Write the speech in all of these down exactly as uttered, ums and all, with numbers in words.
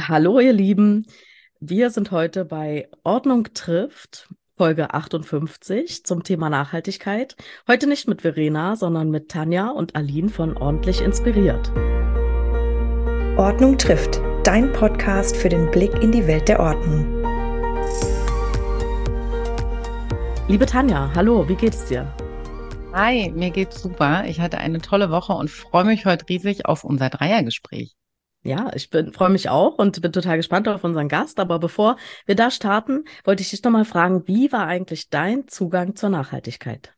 Hallo, ihr Lieben. Wir sind heute bei Ordnung trifft, Folge achtundfünfzig zum Thema Nachhaltigkeit. Heute nicht mit Verena, sondern mit Tanja und Aline von Ordentlich Inspiriert. Ordnung trifft, dein Podcast für den Blick in die Welt der Ordnung. Liebe Tanja, hallo, wie geht's dir? Hi, mir geht's super. Ich hatte eine tolle Woche und freue mich heute riesig auf unser Dreiergespräch. Ja, ich bin, freue mich auch und bin total gespannt auf unseren Gast. Aber bevor wir da starten, wollte ich dich noch mal fragen, wie war eigentlich dein Zugang zur Nachhaltigkeit?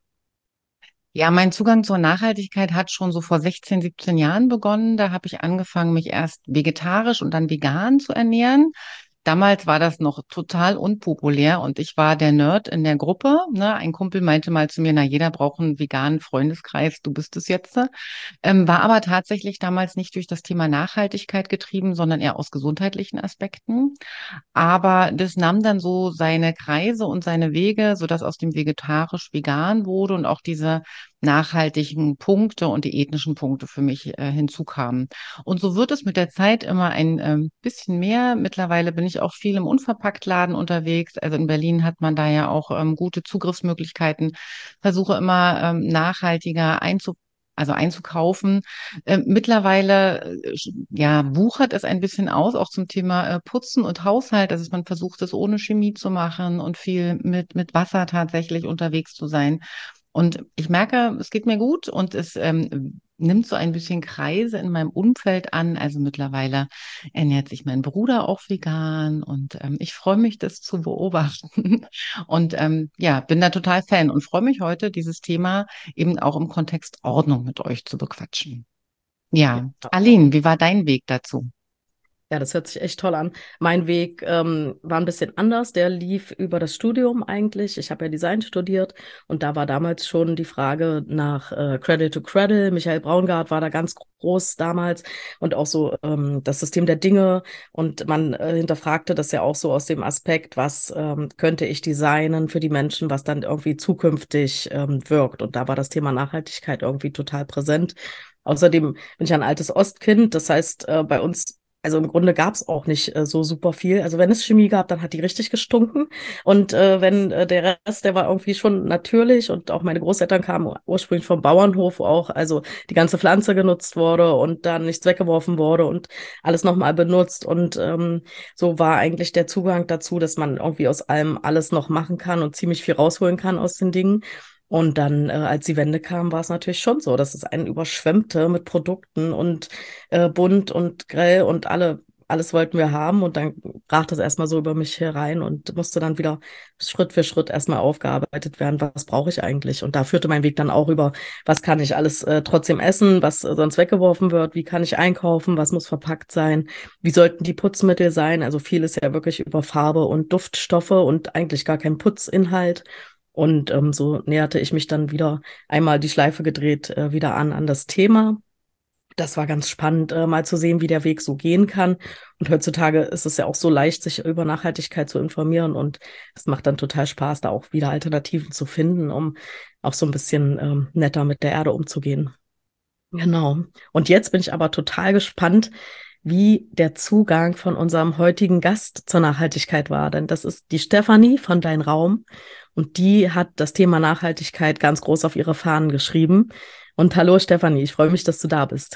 Ja, mein Zugang zur Nachhaltigkeit hat schon so vor sechzehn, siebzehn Jahren begonnen. Da habe ich angefangen, mich erst vegetarisch und dann vegan zu ernähren. Damals war das noch total unpopulär und ich war der Nerd in der Gruppe. Ne? Ein Kumpel meinte mal zu mir, na, jeder braucht einen veganen Freundeskreis, du bist es jetzt. Ähm, war aber tatsächlich damals nicht durch das Thema Nachhaltigkeit getrieben, sondern eher aus gesundheitlichen Aspekten. Aber das nahm dann so seine Kreise und seine Wege, sodass aus dem vegetarisch vegan wurde und auch diese nachhaltigen Punkte und die ethnischen Punkte für mich äh, hinzukamen. Und so wird es mit der Zeit immer ein ähm, bisschen mehr. Mittlerweile bin ich auch viel im Unverpacktladen unterwegs. Also in Berlin hat man da ja auch ähm, gute Zugriffsmöglichkeiten. Versuche immer ähm, nachhaltiger einzu also einzukaufen. Ähm, mittlerweile äh, ja wuchert es ein bisschen aus, auch zum Thema äh, Putzen und Haushalt. Also man versucht es ohne Chemie zu machen und viel mit mit Wasser tatsächlich unterwegs zu sein. Und ich merke, es geht mir gut und es ähm, nimmt so ein bisschen Kreise in meinem Umfeld an. Also mittlerweile ernährt sich mein Bruder auch vegan und ähm, ich freue mich, das zu beobachten. Und ähm, ja, bin da total Fan und freue mich heute, dieses Thema eben auch im Kontext Ordnung mit euch zu bequatschen. Ja, Ja. Aline, wie war dein Weg dazu? Ja, das hört sich echt toll an. Mein Weg ähm, war ein bisschen anders. Der lief über das Studium eigentlich. Ich habe ja Design studiert und da war damals schon die Frage nach äh, Cradle to Cradle. Michael Braungart war da ganz groß damals und auch so ähm, das System der Dinge. Und man äh, hinterfragte das ja auch so aus dem Aspekt, was ähm, könnte ich designen für die Menschen, was dann irgendwie zukünftig ähm, wirkt. Und da war das Thema Nachhaltigkeit irgendwie total präsent. Außerdem bin ich ein altes Ostkind. Das heißt, äh, bei uns also im Grunde gab es auch nicht äh, so super viel. Also wenn es Chemie gab, dann hat die richtig gestunken. Und äh, wenn äh, der Rest, der war irgendwie schon natürlich. Und auch meine Großeltern kamen ursprünglich vom Bauernhof, wo auch also die ganze Pflanze genutzt wurde und dann nichts weggeworfen wurde und alles nochmal benutzt. Und ähm, so war eigentlich der Zugang dazu, dass man irgendwie aus allem alles noch machen kann und ziemlich viel rausholen kann aus den Dingen. Und dann, äh, als die Wende kam, war es natürlich schon so, dass es einen überschwemmte mit Produkten und äh, bunt und grell und alle, alles wollten wir haben. Und dann brach das erstmal so über mich herein und musste dann wieder Schritt für Schritt erstmal aufgearbeitet werden, was brauche ich eigentlich? Und da führte mein Weg dann auch über, was kann ich alles äh, trotzdem essen, was äh, sonst weggeworfen wird, wie kann ich einkaufen, was muss verpackt sein, wie sollten die Putzmittel sein? Also viel ist ja wirklich über Farbe und Duftstoffe und eigentlich gar kein Putzinhalt. Und ähm, so näherte ich mich dann wieder einmal die Schleife gedreht, äh, wieder an an das Thema. Das war ganz spannend, äh, mal zu sehen, wie der Weg so gehen kann. Und heutzutage ist es ja auch so leicht, sich über Nachhaltigkeit zu informieren. Und es macht dann total Spaß, da auch wieder Alternativen zu finden, um auch so ein bisschen ähm, netter mit der Erde umzugehen. Genau. Und jetzt bin ich aber total gespannt, wie der Zugang von unserem heutigen Gast zur Nachhaltigkeit war. Denn das ist die Stefanie von Dein Raum. Und die hat das Thema Nachhaltigkeit ganz groß auf ihre Fahnen geschrieben. Und hallo Stefanie, ich freue mich, dass du da bist.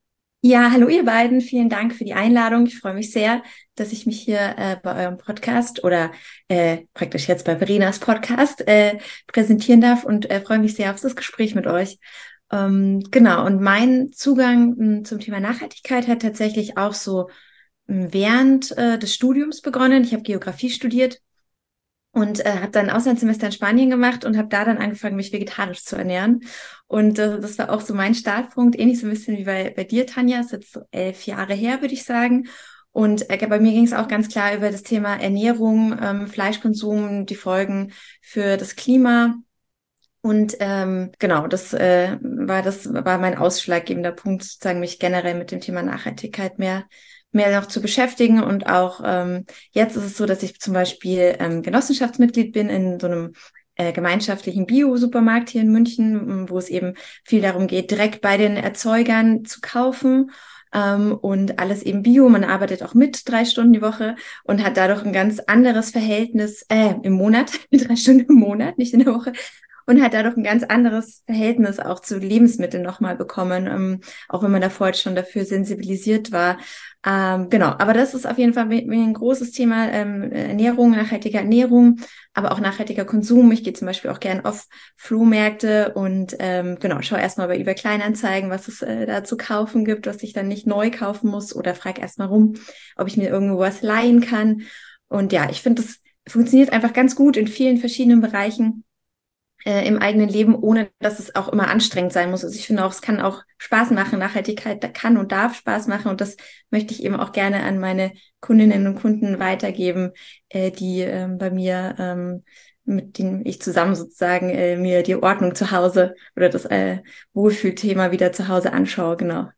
Ja, hallo ihr beiden, vielen Dank für die Einladung. Ich freue mich sehr, dass ich mich hier äh, bei eurem Podcast oder äh, praktisch jetzt bei Verenas Podcast äh, präsentieren darf und äh, freue mich sehr auf das Gespräch mit euch. Ähm, genau, und mein Zugang mh, zum Thema Nachhaltigkeit hat tatsächlich auch so mh, während äh, des Studiums begonnen. Ich habe Geografie studiert und äh, habe dann ein Auslandssemester in Spanien gemacht und habe da dann angefangen, mich vegetarisch zu ernähren. Und äh, das war auch so mein Startpunkt, ähnlich so ein bisschen wie bei, bei dir, Tanja. Das ist jetzt so elf Jahre her, würde ich sagen. Und äh, bei mir ging es auch ganz klar über das Thema Ernährung, ähm, Fleischkonsum, die Folgen für das Klima. Und ähm, genau, das äh, war das war mein ausschlaggebender Punkt, sozusagen mich generell mit dem Thema Nachhaltigkeit mehr mehr noch zu beschäftigen. Und auch ähm, jetzt ist es so, dass ich zum Beispiel ähm, Genossenschaftsmitglied bin in so einem äh, gemeinschaftlichen Bio-Supermarkt hier in München, wo es eben viel darum geht, direkt bei den Erzeugern zu kaufen. ähm, und alles eben Bio. Man arbeitet auch mit drei Stunden die Woche und hat dadurch ein ganz anderes Verhältnis äh, im Monat, drei Stunden im Monat, nicht in der Woche. Und hat dadurch ein ganz anderes Verhältnis auch zu Lebensmitteln nochmal bekommen, ähm, auch wenn man davor jetzt schon dafür sensibilisiert war. Ähm, genau, aber das ist auf jeden Fall ein großes Thema, ähm, Ernährung, nachhaltige Ernährung, aber auch nachhaltiger Konsum. Ich gehe zum Beispiel auch gern auf Flohmärkte und ähm, genau, schaue erstmal bei eBay Kleinanzeigen, was es äh, da zu kaufen gibt, was ich dann nicht neu kaufen muss, oder frage erstmal rum, ob ich mir irgendwo was leihen kann. Und ja, ich finde, das funktioniert einfach ganz gut in vielen verschiedenen Bereichen im eigenen Leben, ohne dass es auch immer anstrengend sein muss. Also ich finde auch, es kann auch Spaß machen. Nachhaltigkeit kann und darf Spaß machen. Und das möchte ich eben auch gerne an meine Kundinnen und Kunden weitergeben, äh, die ähm, bei mir, ähm, mit denen ich zusammen sozusagen äh, mir die Ordnung zu Hause oder das äh, Wohlfühlthema wieder zu Hause anschaue. Genau.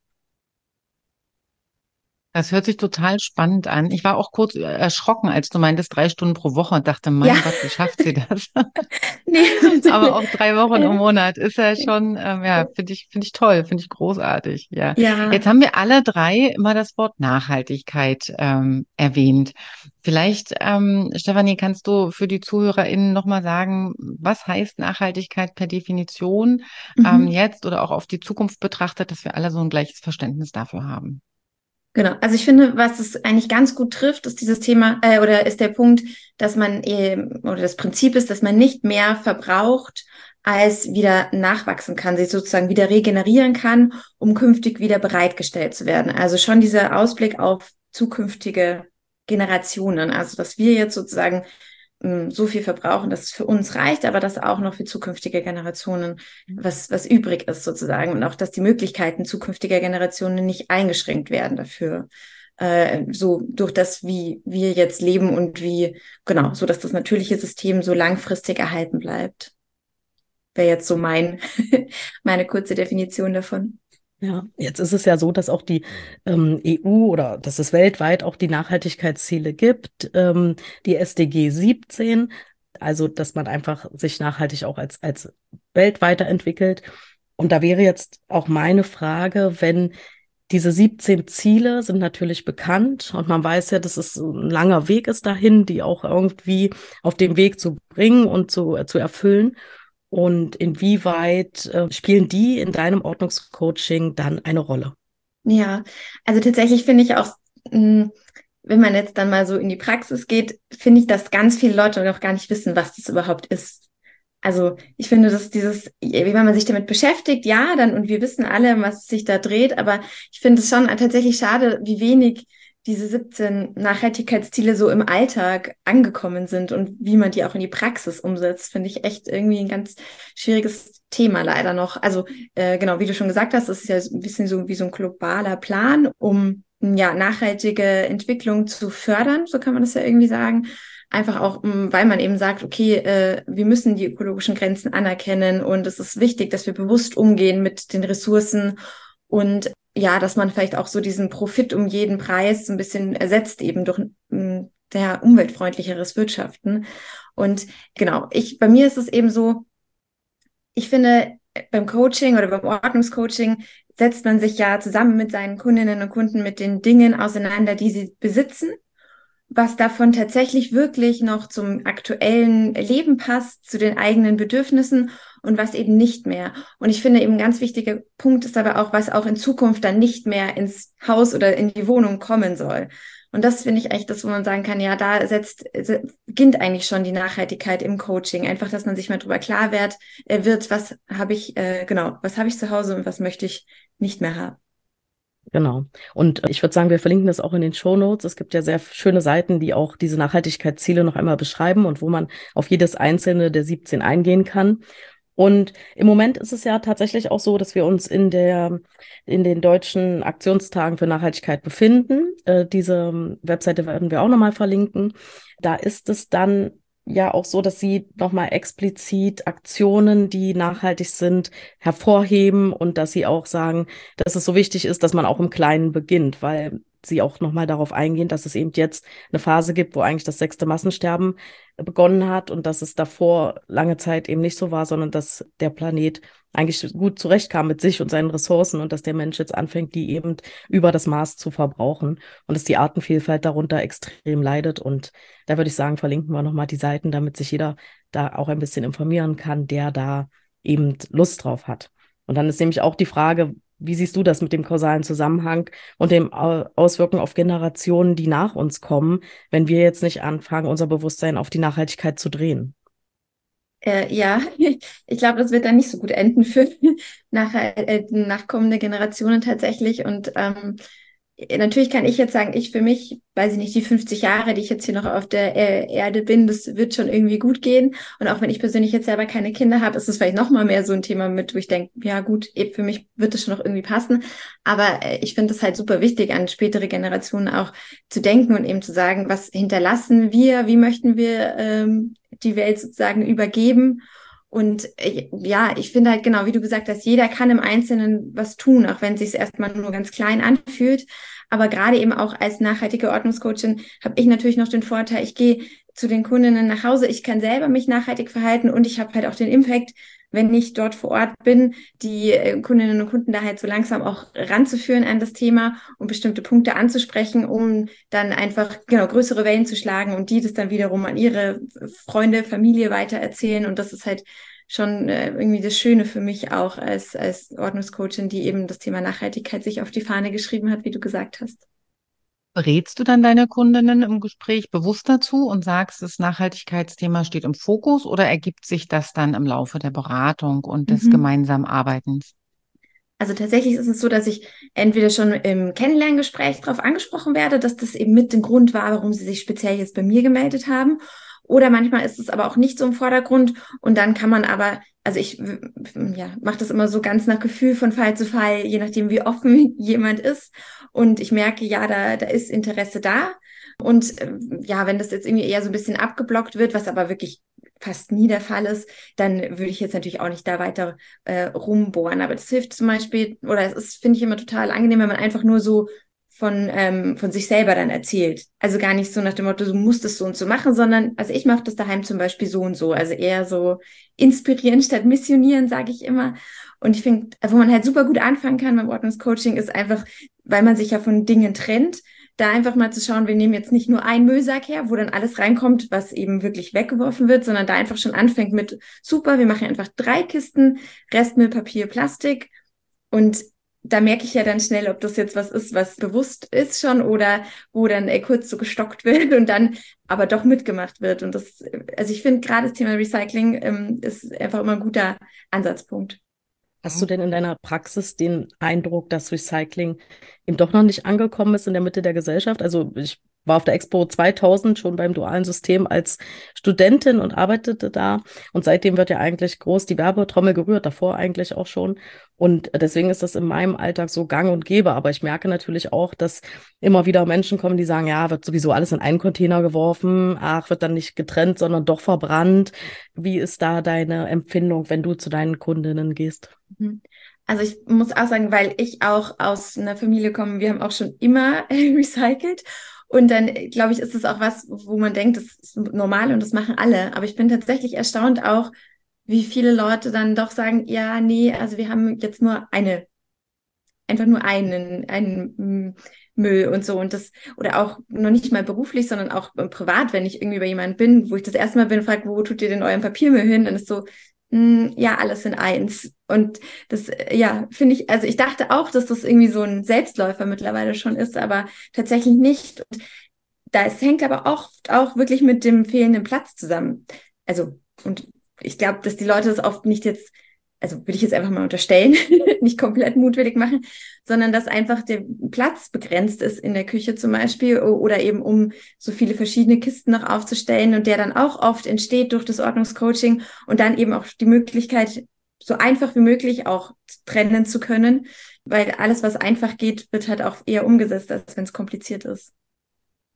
Das hört sich total spannend an. Ich war auch kurz erschrocken, als du meintest, drei Stunden pro Woche und dachte, mein Ja. Gott, wie schafft sie das? Nee. Aber auch drei Wochen im Monat ist ja schon, ähm, ja, finde ich, finde ich toll, finde ich großartig, ja. Ja. Jetzt haben wir alle drei immer das Wort Nachhaltigkeit ähm, erwähnt. Vielleicht, ähm, Stefanie, kannst du für die ZuhörerInnen nochmal sagen, was heißt Nachhaltigkeit per Definition ähm, Mhm. jetzt oder auch auf die Zukunft betrachtet, dass wir alle so ein gleiches Verständnis dafür haben? Genau, also ich finde, was es eigentlich ganz gut trifft, ist dieses Thema, äh, oder ist der Punkt, dass man eben, oder das Prinzip ist, dass man nicht mehr verbraucht, als wieder nachwachsen kann, sich sozusagen wieder regenerieren kann, um künftig wieder bereitgestellt zu werden. Also schon dieser Ausblick auf zukünftige Generationen, also dass wir jetzt sozusagen so viel verbrauchen, dass es für uns reicht, aber dass auch noch für zukünftige Generationen was, was übrig ist sozusagen, und auch, dass die Möglichkeiten zukünftiger Generationen nicht eingeschränkt werden dafür, äh, so durch das, wie wir jetzt leben und wie, genau, so dass das natürliche System so langfristig erhalten bleibt. Wäre jetzt so mein, meine kurze Definition davon. Ja, jetzt ist es ja so, dass auch die ähm, E U oder dass es weltweit auch die Nachhaltigkeitsziele gibt, ähm, die S D G siebzehn, also dass man einfach sich nachhaltig auch als, als Welt weiterentwickelt. Und da wäre jetzt auch meine Frage, wenn diese siebzehn Ziele sind natürlich bekannt und man weiß ja, dass es ein langer Weg ist dahin, die auch irgendwie auf dem Weg zu bringen und zu, äh, zu erfüllen. Und inwieweit äh, spielen die in deinem Ordnungscoaching dann eine Rolle? Ja, also tatsächlich finde ich auch, mh, wenn man jetzt dann mal so in die Praxis geht, finde ich, dass ganz viele Leute noch gar nicht wissen, was das überhaupt ist. Also ich finde, dass dieses, wenn man sich damit beschäftigt, ja, dann, und wir wissen alle, was sich da dreht, aber ich finde es schon tatsächlich schade, wie wenig diese siebzehn Nachhaltigkeitsziele so im Alltag angekommen sind und wie man die auch in die Praxis umsetzt, finde ich echt irgendwie ein ganz schwieriges Thema leider noch. Also äh, genau, wie du schon gesagt hast, das ist ja ein bisschen so wie so ein globaler Plan, um ja nachhaltige Entwicklung zu fördern, so kann man das ja irgendwie sagen. Einfach auch, weil man eben sagt, okay, äh, wir müssen die ökologischen Grenzen anerkennen und es ist wichtig, dass wir bewusst umgehen mit den Ressourcen und ja, dass man vielleicht auch so diesen Profit um jeden Preis ein bisschen ersetzt, eben durch mh, der umweltfreundlicheres Wirtschaften. Und genau, ich, bei mir ist es eben so, ich finde, beim Coaching oder beim Ordnungscoaching setzt man sich ja zusammen mit seinen Kundinnen und Kunden mit den Dingen auseinander, die sie besitzen, was davon tatsächlich wirklich noch zum aktuellen Leben passt, zu den eigenen Bedürfnissen und was eben nicht mehr. Und ich finde eben ein ganz wichtiger Punkt ist aber auch, was auch in Zukunft dann nicht mehr ins Haus oder in die Wohnung kommen soll. Und das finde ich eigentlich das, wo man sagen kann, ja, da setzt, beginnt eigentlich schon die Nachhaltigkeit im Coaching. Einfach, dass man sich mal drüber klar wird, äh, wird, was habe ich, äh, genau, was habe ich zu Hause und was möchte ich nicht mehr haben. Genau. Und ich würde sagen, wir verlinken das auch in den Shownotes. Es gibt ja sehr schöne Seiten, die auch diese Nachhaltigkeitsziele noch einmal beschreiben und wo man auf jedes einzelne der siebzehn eingehen kann. Und im Moment ist es ja tatsächlich auch so, dass wir uns in der, in den deutschen Aktionstagen für Nachhaltigkeit befinden. Äh, diese Webseite werden wir auch nochmal verlinken. Da ist es dann ja auch so, dass sie nochmal explizit Aktionen, die nachhaltig sind, hervorheben und dass sie auch sagen, dass es so wichtig ist, dass man auch im Kleinen beginnt, weil sie auch nochmal darauf eingehen, dass es eben jetzt eine Phase gibt, wo eigentlich das sechste Massensterben begonnen hat und dass es davor lange Zeit eben nicht so war, sondern dass der Planet eigentlich gut zurechtkam mit sich und seinen Ressourcen und dass der Mensch jetzt anfängt, die eben über das Maß zu verbrauchen und dass die Artenvielfalt darunter extrem leidet. Und da würde ich sagen, verlinken wir nochmal die Seiten, damit sich jeder da auch ein bisschen informieren kann, der da eben Lust drauf hat. Und dann ist nämlich auch die Frage, wie siehst du das mit dem kausalen Zusammenhang und dem Auswirken auf Generationen, die nach uns kommen, wenn wir jetzt nicht anfangen, unser Bewusstsein auf die Nachhaltigkeit zu drehen? Äh, ja, ich glaube, das wird dann nicht so gut enden für nach, äh, nachkommende Generationen tatsächlich. Und ähm, natürlich kann ich jetzt sagen, ich für mich, weiß ich nicht, die fünfzig Jahre, die ich jetzt hier noch auf der äh, Erde bin, das wird schon irgendwie gut gehen. Und auch wenn ich persönlich jetzt selber keine Kinder habe, ist es vielleicht noch mal mehr so ein Thema mit, wo ich denke, ja gut, eben für mich wird es schon noch irgendwie passen. Aber äh, ich finde es halt super wichtig, an spätere Generationen auch zu denken und eben zu sagen, was hinterlassen wir, wie möchten wir ähm, die Welt sozusagen übergeben. Und äh, ja, ich finde halt genau, wie du gesagt hast, jeder kann im Einzelnen was tun, auch wenn es sich erstmal nur ganz klein anfühlt. Aber gerade eben auch als nachhaltige Ordnungscoachin habe ich natürlich noch den Vorteil, ich gehe zu den Kundinnen nach Hause, ich kann selber mich nachhaltig verhalten und ich habe halt auch den Impact, wenn ich dort vor Ort bin, die äh, Kundinnen und Kunden da halt so langsam auch ranzuführen an das Thema und bestimmte Punkte anzusprechen, um dann einfach genau größere Wellen zu schlagen und die das dann wiederum an ihre Freunde, Familie weitererzählen. Und das ist halt schon äh, irgendwie das Schöne für mich auch als, als Ordnungscoachin, die eben das Thema Nachhaltigkeit sich auf die Fahne geschrieben hat, wie du gesagt hast. Berätst du dann deine Kundinnen im Gespräch bewusst dazu und sagst, das Nachhaltigkeitsthema steht im Fokus oder ergibt sich das dann im Laufe der Beratung und des Mhm. gemeinsamen Arbeitens? Also tatsächlich ist es so, dass ich entweder schon im Kennenlerngespräch darauf angesprochen werde, dass das eben mit dem Grund war, warum sie sich speziell jetzt bei mir gemeldet haben. Oder manchmal ist es aber auch nicht so im Vordergrund und dann kann man aber, also ich ja, mache das immer so ganz nach Gefühl von Fall zu Fall, je nachdem wie offen jemand ist und ich merke, ja, da, da ist Interesse da und äh, ja, wenn das jetzt irgendwie eher so ein bisschen abgeblockt wird, was aber wirklich fast nie der Fall ist, dann würde ich jetzt natürlich auch nicht da weiter äh, rumbohren, aber das hilft zum Beispiel, oder es ist, finde ich immer total angenehm, wenn man einfach nur so von, ähm, von sich selber dann erzählt. Also gar nicht so nach dem Motto, du musst es so und so machen, sondern, also ich mache das daheim zum Beispiel so und so. Also eher so inspirieren statt missionieren, sage ich immer. Und ich finde, wo man halt super gut anfangen kann beim Ordnungscoaching, ist einfach, weil man sich ja von Dingen trennt, da einfach mal zu schauen, wir nehmen jetzt nicht nur einen Müllsack her, wo dann alles reinkommt, was eben wirklich weggeworfen wird, sondern da einfach schon anfängt mit, super, wir machen einfach drei Kisten, Restmüll, Papier, Plastik und da merke ich ja dann schnell, ob das jetzt was ist, was bewusst ist schon oder wo dann ey, kurz so gestockt wird und dann aber doch mitgemacht wird. Und das, also ich finde gerade das Thema Recycling ähm, ist einfach immer ein guter Ansatzpunkt. Hast du denn in deiner Praxis den Eindruck, dass Recycling eben doch noch nicht angekommen ist in der Mitte der Gesellschaft? Also ich war auf der Expo zweitausend schon beim dualen System als Studentin und arbeitete da. Und seitdem wird ja eigentlich groß die Werbetrommel gerührt, davor eigentlich auch schon. Und deswegen ist das in meinem Alltag so gang und gäbe. Aber ich merke natürlich auch, dass immer wieder Menschen kommen, die sagen, ja, wird sowieso alles in einen Container geworfen. Ach, wird dann nicht getrennt, sondern doch verbrannt. Wie ist da deine Empfindung, wenn du zu deinen Kundinnen gehst? Also ich muss auch sagen, weil ich auch aus einer Familie komme, wir haben auch schon immer recycelt. Und dann, glaube ich, ist es auch was, wo man denkt, das ist normal und das machen alle. Aber ich bin tatsächlich erstaunt auch, wie viele Leute dann doch sagen, ja, nee, also wir haben jetzt nur eine, einfach nur einen, einen Müll und so. Und das, oder auch noch nicht mal beruflich, sondern auch privat, wenn ich irgendwie bei jemandem bin, wo ich das erste Mal bin, frage, wo tut ihr denn euren Papiermüll hin? Dann ist so, ja, alles in eins. Und das, ja, finde ich, also ich dachte auch, dass das irgendwie so ein Selbstläufer mittlerweile schon ist, aber tatsächlich nicht. Und das hängt aber oft auch wirklich mit dem fehlenden Platz zusammen. Also, und ich glaube, dass die Leute das oft nicht jetzt, also würde ich jetzt einfach mal unterstellen, nicht komplett mutwillig machen, sondern dass einfach der Platz begrenzt ist in der Küche zum Beispiel oder eben um so viele verschiedene Kisten noch aufzustellen und der dann auch oft entsteht durch das Ordnungscoaching und dann eben auch die Möglichkeit, so einfach wie möglich auch trennen zu können, weil alles, was einfach geht, wird halt auch eher umgesetzt, als wenn es kompliziert ist.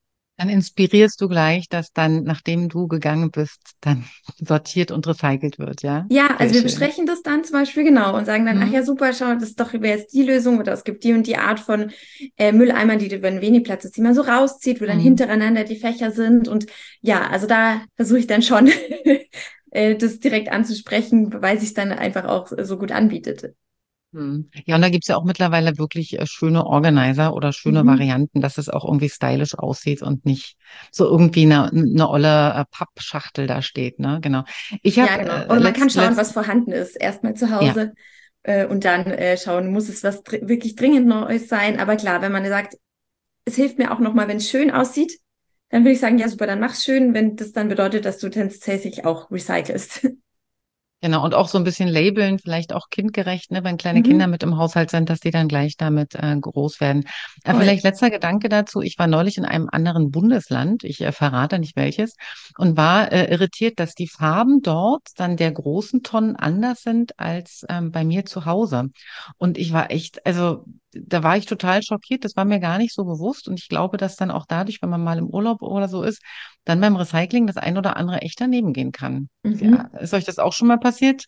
Dann inspirierst du gleich, dass dann, nachdem du gegangen bist, dann sortiert und recycelt wird, ja? Ja, Sehr also wir schön. besprechen das dann zum Beispiel genau und sagen dann, ach Mhm. ja, super, schau, das ist doch wäre jetzt die Lösung oder es gibt die und die Art von äh, Mülleimern, die du, wenn wenig Platz ist, die man so rauszieht, wo dann Mhm. hintereinander die Fächer sind. Und ja, also da versuche ich dann schon, äh, das direkt anzusprechen, weil sich dann einfach auch so gut anbietet. Hm. Ja, und da gibt's ja auch mittlerweile wirklich äh, schöne Organizer oder schöne Mhm. Varianten, dass es auch irgendwie stylisch aussieht und nicht so irgendwie eine, eine olle äh, Pappschachtel da steht, ne? Genau. Ich Ja, habe genau. äh, Oder man kann letzt, schauen, letzt, was vorhanden ist, erstmal zu ja, Hause äh, und dann äh, schauen, muss es was dr wirklich dringend Neues sein. Aber klar, wenn man sagt, es hilft mir auch nochmal, wenn es schön aussieht, dann würde ich sagen, ja super, dann mach's schön, wenn das dann bedeutet, dass du tatsächlich auch recycelst. genau. Und auch so ein bisschen labeln, vielleicht auch kindgerecht, ne? Wenn kleine Kinder Mhm, mit im Haushalt sind, dass die dann gleich damit äh, groß werden. Äh, voll. vielleicht letzter Gedanke dazu. Ich war neulich in einem anderen Bundesland, ich äh, verrate nicht welches, und war äh, irritiert, dass die Farben dort dann der großen Tonnen anders sind als ähm, bei mir zu Hause. Und ich war echt, also da war ich total schockiert. Das war mir gar nicht so bewusst. Und ich glaube, dass dann auch dadurch, wenn man mal im Urlaub oder so ist, dann beim Recycling das ein oder andere echt daneben gehen kann. Ja, Mhm. ist euch das auch schon mal passiert?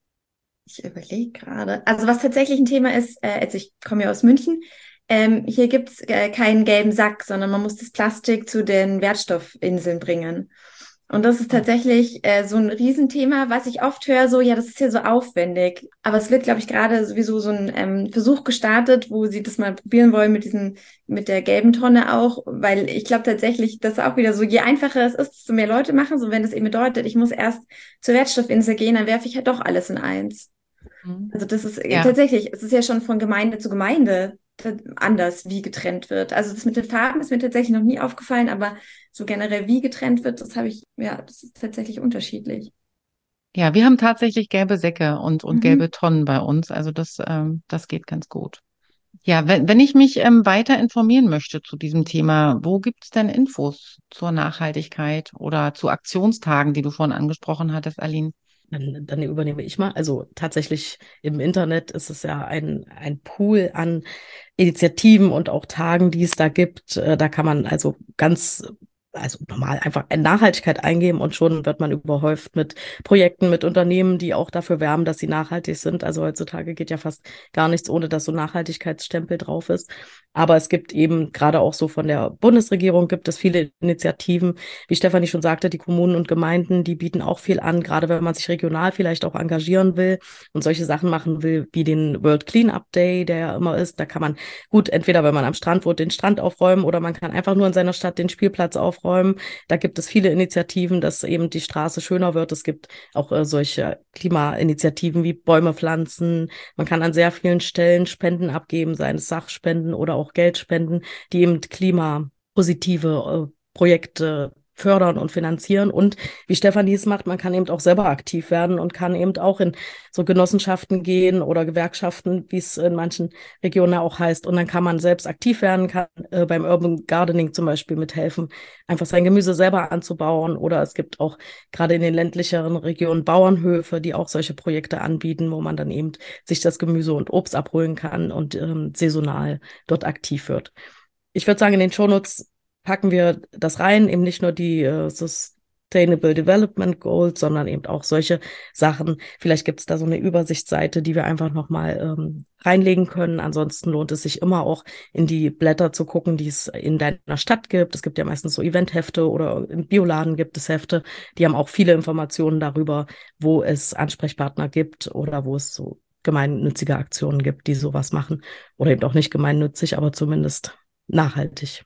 Ich überlege gerade. Also was tatsächlich ein Thema ist, äh, also ich komme ja aus München, ähm, hier gibt's äh, keinen gelben Sack, sondern man muss das Plastik zu den Wertstoffinseln bringen. Und das ist tatsächlich äh, so ein Riesenthema, was ich oft höre, so, ja, das ist ja so aufwendig. Aber es wird, glaube ich, gerade sowieso so ein ähm, Versuch gestartet, wo sie das mal probieren wollen mit diesen, mit der gelben Tonne auch, weil ich glaube tatsächlich, dass auch wieder so, je einfacher es ist, desto mehr Leute machen, so wenn das eben bedeutet, ich muss erst zur Wertstoffinsel gehen, dann werfe ich ja doch alles in eins. Mhm. Also das ist äh, Ja, tatsächlich, es ist ja schon von Gemeinde zu Gemeinde t- anders, wie getrennt wird. Also das mit den Farben ist mir tatsächlich noch nie aufgefallen, aber so generell, wie getrennt wird, das habe ich, ja, das ist tatsächlich unterschiedlich. ja, wir haben tatsächlich gelbe Säcke und, und gelbe Mhm. Tonnen bei uns. Also das, ähm, das geht ganz gut. Ja, wenn, wenn ich mich ähm, weiter informieren möchte zu diesem Thema, wo gibt es denn Infos zur Nachhaltigkeit oder zu Aktionstagen, die du vorhin angesprochen hattest, Aline? Dann, dann übernehme ich mal. Also tatsächlich im Internet ist es ja ein, ein Pool an Initiativen und auch Tagen, die es da gibt. Äh, Da kann man also ganz, also normal einfach Nachhaltigkeit eingeben und schon wird man überhäuft mit Projekten, mit Unternehmen, die auch dafür werben, dass sie nachhaltig sind. Also heutzutage geht ja fast gar nichts, ohne dass so ein Nachhaltigkeitsstempel drauf ist. Aber es gibt eben gerade auch so von der Bundesregierung gibt es viele Initiativen. Wie Stefanie schon sagte, die Kommunen und Gemeinden, die bieten auch viel an, gerade wenn man sich regional vielleicht auch engagieren will und solche Sachen machen will, wie den World Cleanup Day, der ja immer ist. Da kann man gut, entweder wenn man am Strand wohnt, den Strand aufräumen oder man kann einfach nur in seiner Stadt den Spielplatz aufräumen. Da gibt es viele Initiativen, dass eben die Straße schöner wird. Es gibt auch äh, solche Klimainitiativen wie Bäume pflanzen. Man kann an sehr vielen Stellen Spenden abgeben, seien es Sachspenden oder auch Geldspenden, die eben klimapositive äh, Projekte fördern und finanzieren. Und wie Stefanie es macht, man kann eben auch selber aktiv werden und kann eben auch in so Genossenschaften gehen oder Gewerkschaften, wie es in manchen Regionen auch heißt. Und dann kann man selbst aktiv werden, kann äh, beim Urban Gardening zum Beispiel mithelfen, einfach sein Gemüse selber anzubauen. Oder es gibt auch gerade in den ländlicheren Regionen Bauernhöfe, die auch solche Projekte anbieten, wo man dann eben sich das Gemüse und Obst abholen kann und ähm, saisonal dort aktiv wird. Ich würde sagen, in den Shownotes packen wir das rein, eben nicht nur die äh, Sustainable Development Goals, sondern eben auch solche Sachen. Vielleicht gibt es da so eine Übersichtsseite, die wir einfach nochmal ähm, reinlegen können. Ansonsten lohnt es sich immer auch in die Blätter zu gucken, die es in deiner Stadt gibt. Es gibt ja meistens so Eventhefte oder im Bioladen gibt es Hefte. Die haben auch viele Informationen darüber, wo es Ansprechpartner gibt oder wo es so gemeinnützige Aktionen gibt, die sowas machen. Oder eben auch nicht gemeinnützig, aber zumindest nachhaltig.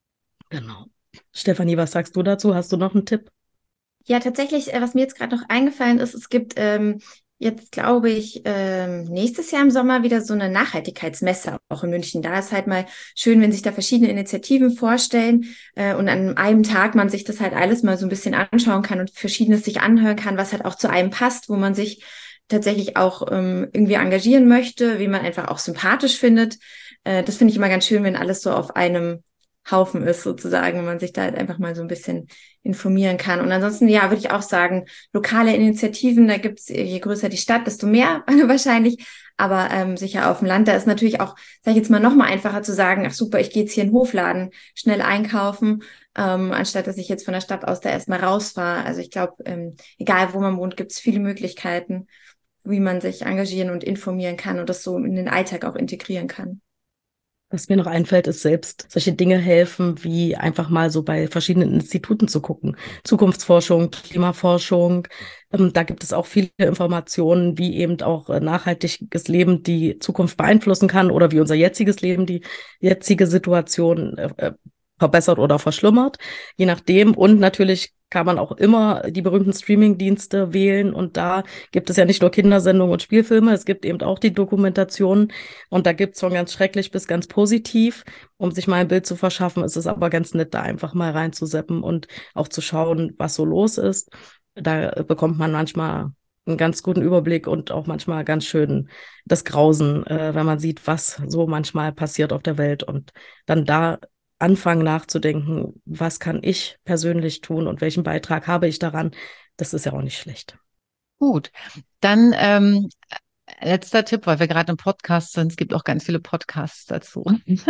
Genau. Stefanie, was sagst du dazu? Hast du noch einen Tipp? Ja, tatsächlich, äh, was mir jetzt gerade noch eingefallen ist, es gibt ähm, jetzt, glaube ich, ähm, nächstes Jahr im Sommer wieder so eine Nachhaltigkeitsmesse auch in München. Da ist halt mal schön, wenn sich da verschiedene Initiativen vorstellen äh, und an einem Tag man sich das halt alles mal so ein bisschen anschauen kann und Verschiedenes sich anhören kann, was halt auch zu einem passt, wo man sich tatsächlich auch ähm, irgendwie engagieren möchte, wie man einfach auch sympathisch findet. Äh, das finde ich immer ganz schön, wenn alles so auf einem Haufen ist sozusagen, wenn man sich da halt einfach mal so ein bisschen informieren kann. Und ansonsten, ja, würde ich auch sagen, lokale Initiativen, da gibt's, je größer die Stadt, desto mehr wahrscheinlich. Aber ähm, sicher auf dem Land, da ist natürlich auch, sage ich jetzt mal, noch mal einfacher zu sagen, ach super, ich gehe jetzt hier in den Hofladen, schnell einkaufen, ähm, anstatt dass ich jetzt von der Stadt aus da erstmal rausfahre. Also ich glaube, ähm, egal wo man wohnt, gibt's viele Möglichkeiten, wie man sich engagieren und informieren kann und das so in den Alltag auch integrieren kann. Was mir noch einfällt, ist selbst solche Dinge helfen, wie einfach mal so bei verschiedenen Instituten zu gucken. Zukunftsforschung, Klimaforschung. Ähm, da gibt es auch viele Informationen, wie eben auch äh, nachhaltiges Leben die Zukunft beeinflussen kann oder wie unser jetziges Leben die jetzige Situation äh, verbessert oder verschlimmert, je nachdem. Und natürlich kann man auch immer die berühmten Streaming-Dienste wählen. Und da gibt es ja nicht nur Kindersendungen und Spielfilme, es gibt eben auch die Dokumentationen. Und da gibt es von ganz schrecklich bis ganz positiv. Um sich mal ein Bild zu verschaffen, ist es aber ganz nett, da einfach mal reinzuseppen und auch zu schauen, was so los ist. Da bekommt man manchmal einen ganz guten Überblick und auch manchmal ganz schön das Grausen, äh, wenn man sieht, was so manchmal passiert auf der Welt. Und dann da anfangen nachzudenken, was kann ich persönlich tun und welchen Beitrag habe ich daran, das ist ja auch nicht schlecht. Gut, dann ähm, letzter Tipp, weil wir gerade im Podcast sind, es gibt auch ganz viele Podcasts dazu.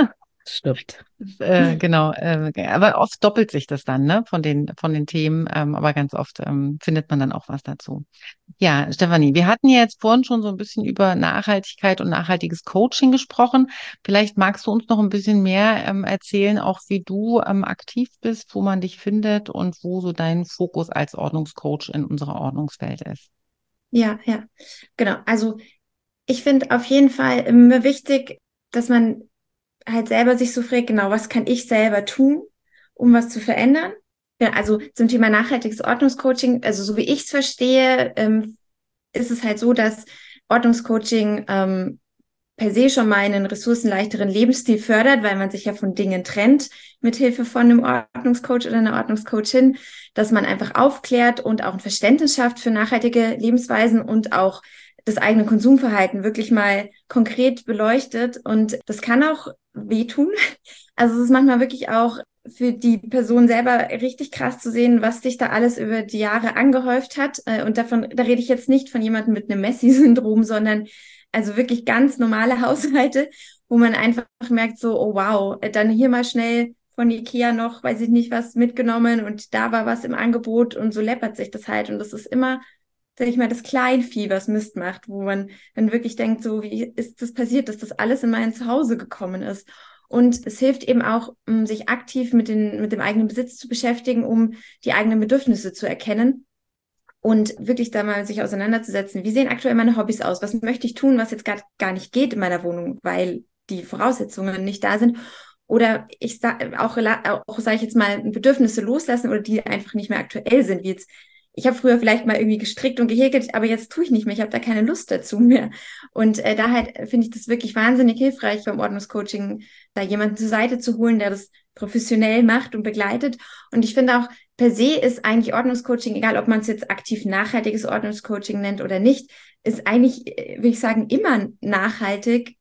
Stimmt. Äh, genau, äh, aber oft doppelt sich das dann, ne, von den, von den Themen, ähm, aber ganz oft ähm, findet man dann auch was dazu. Ja, Stefanie, wir hatten ja jetzt vorhin schon so ein bisschen über Nachhaltigkeit und nachhaltiges Coaching gesprochen. Vielleicht magst du uns noch ein bisschen mehr ähm, erzählen, auch wie du ähm, aktiv bist, wo man dich findet und wo so dein Fokus als Ordnungscoach in unserer Ordnungswelt ist. Ja, ja, genau. Also ich finde auf jeden Fall immer wichtig, dass man halt selber sich so fragt, genau, was kann ich selber tun, um was zu verändern? Ja, also zum Thema nachhaltiges Ordnungscoaching, also so wie ich es verstehe, ähm, ist es halt so, dass Ordnungscoaching ähm, per se schon mal einen ressourcenleichteren Lebensstil fördert, weil man sich ja von Dingen trennt, mit Hilfe von einem Ordnungscoach oder einer Ordnungscoachin, dass man einfach aufklärt und auch ein Verständnis schafft für nachhaltige Lebensweisen und auch das eigene Konsumverhalten wirklich mal konkret beleuchtet. Und das kann auch wehtun. Also es ist manchmal wirklich auch für die Person selber richtig krass zu sehen, was sich da alles über die Jahre angehäuft hat. Und davon, da rede ich jetzt nicht von jemandem mit einem Messi-Syndrom, sondern also wirklich ganz normale Haushalte, wo man einfach merkt so, oh wow, dann hier mal schnell von Ikea noch, weiß ich nicht was, mitgenommen und da war was im Angebot und so läppert sich das halt. Und das ist immer, sag ich mal, das Kleinvieh, was Mist macht, wo man dann wirklich denkt, so wie ist das passiert, dass das alles in mein Zuhause gekommen ist. Und es hilft eben auch, um sich aktiv mit, den, mit dem eigenen Besitz zu beschäftigen, um die eigenen Bedürfnisse zu erkennen und wirklich da mal sich auseinanderzusetzen. Wie sehen aktuell meine Hobbys aus? Was möchte ich tun, was jetzt gar, gar nicht geht in meiner Wohnung, weil die Voraussetzungen nicht da sind? Oder ich sag, auch, auch sage ich jetzt mal, Bedürfnisse loslassen oder die einfach nicht mehr aktuell sind, wie jetzt ich habe früher vielleicht mal irgendwie gestrickt und gehäkelt, aber jetzt tue ich nicht mehr. Ich habe da keine Lust dazu mehr. Und äh, da halt finde ich das wirklich wahnsinnig hilfreich beim Ordnungscoaching, da jemanden zur Seite zu holen, der das professionell macht und begleitet. Und ich finde auch, per se ist eigentlich Ordnungscoaching, egal ob man es jetzt aktiv nachhaltiges Ordnungscoaching nennt oder nicht, ist eigentlich, würde ich sagen, immer nachhaltig,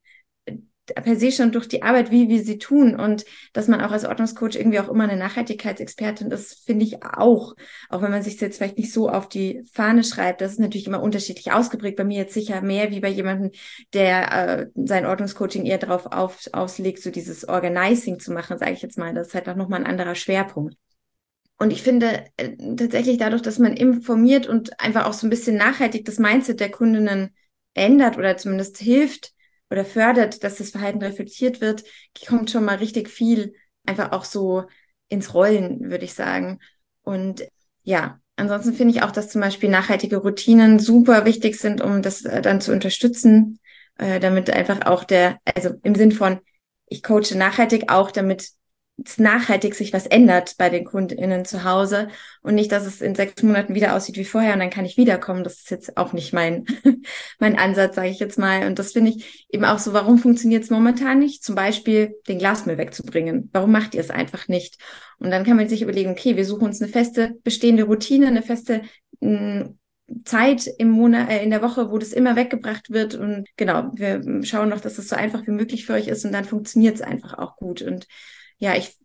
per se schon durch die Arbeit, wie wir sie tun und dass man auch als Ordnungscoach irgendwie auch immer eine Nachhaltigkeitsexpertin ist, finde ich auch. Auch wenn man sich jetzt vielleicht nicht so auf die Fahne schreibt, das ist natürlich immer unterschiedlich ausgeprägt. Bei mir jetzt sicher mehr wie bei jemandem, der äh, sein Ordnungscoaching eher darauf auf, auslegt, so dieses Organizing zu machen, sage ich jetzt mal. Das ist halt auch nochmal ein anderer Schwerpunkt. Und ich finde äh, tatsächlich dadurch, dass man informiert und einfach auch so ein bisschen nachhaltig das Mindset der Kundinnen ändert oder zumindest hilft, oder fördert, dass das Verhalten reflektiert wird, kommt schon mal richtig viel einfach auch so ins Rollen, würde ich sagen. Und ja, ansonsten finde ich auch, dass zum Beispiel nachhaltige Routinen super wichtig sind, um das äh, dann zu unterstützen, äh, damit einfach auch der, also im Sinn von, ich coache nachhaltig auch, damit es nachhaltig sich was ändert bei den KundInnen zu Hause und nicht, dass es in sechs Monaten wieder aussieht wie vorher und dann kann ich wiederkommen. Das ist jetzt auch nicht mein, mein Ansatz, sage ich jetzt mal. Und das finde ich eben auch so, warum funktioniert es momentan nicht? Zum Beispiel den Glasmüll wegzubringen. Warum macht ihr es einfach nicht? Und dann kann man sich überlegen, okay, wir suchen uns eine feste bestehende Routine, eine feste mh, Zeit im Monat, äh, in der Woche, wo das immer weggebracht wird und genau, wir schauen noch, dass es so einfach wie möglich für euch ist und dann funktioniert es einfach auch gut. Und ja, ich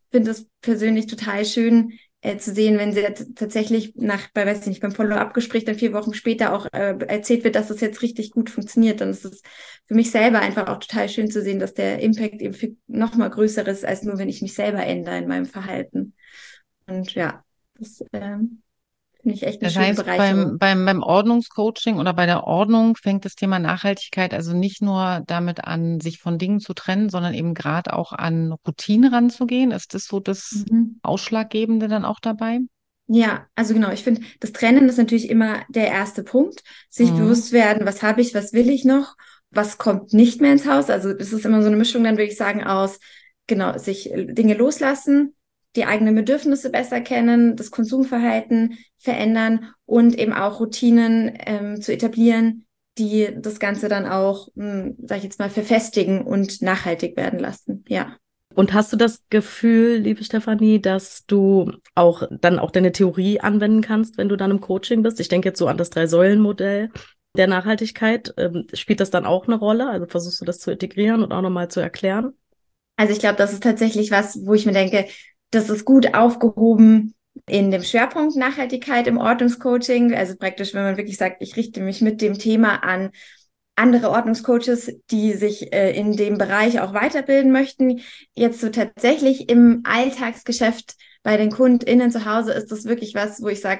finde es persönlich total schön, äh, zu sehen, wenn sie t- tatsächlich nach, bei, weiß ich nicht, beim Follow-up-Gespräch dann vier Wochen später auch äh, erzählt wird, dass das jetzt richtig gut funktioniert. Dann ist es für mich selber einfach auch total schön zu sehen, dass der Impact eben viel noch mal größer ist, als nur, wenn ich mich selber ändere in meinem Verhalten. Und ja, das ähm, finde ich echt eine Das schöne heißt, Bereicherung. beim, beim, beim Ordnungscoaching oder bei der Ordnung fängt das Thema Nachhaltigkeit also nicht nur damit an, sich von Dingen zu trennen, sondern eben gerade auch an Routinen ranzugehen. Ist das so das Mhm. Ausschlaggebende dann auch dabei? Ja, also genau, ich finde, das Trennen ist natürlich immer der erste Punkt. Sich Mhm. bewusst werden, was habe ich, was will ich noch, was kommt nicht mehr ins Haus. Also das ist immer so eine Mischung, dann würde ich sagen, aus, genau, sich äh, Dinge loslassen, die eigenen Bedürfnisse besser kennen, das Konsumverhalten verändern und eben auch Routinen ähm, zu etablieren, die das Ganze dann auch, mh, sag ich jetzt mal, verfestigen und nachhaltig werden lassen. Ja. Und hast du das Gefühl, liebe Stefanie, dass du auch dann auch deine Theorie anwenden kannst, wenn du dann im Coaching bist? Ich denke jetzt so an das Drei-Säulen-Modell der Nachhaltigkeit. Ähm, spielt das dann auch eine Rolle? Also versuchst du das zu integrieren und auch nochmal zu erklären? Also ich glaube, das ist tatsächlich was, wo ich mir denke, das ist gut aufgehoben in dem Schwerpunkt Nachhaltigkeit im Ordnungscoaching. Also praktisch, wenn man wirklich sagt, ich richte mich mit dem Thema an andere Ordnungscoaches, die sich äh, in dem Bereich auch weiterbilden möchten. Jetzt so tatsächlich im Alltagsgeschäft bei den KundInnen zu Hause ist das wirklich was, wo ich sage,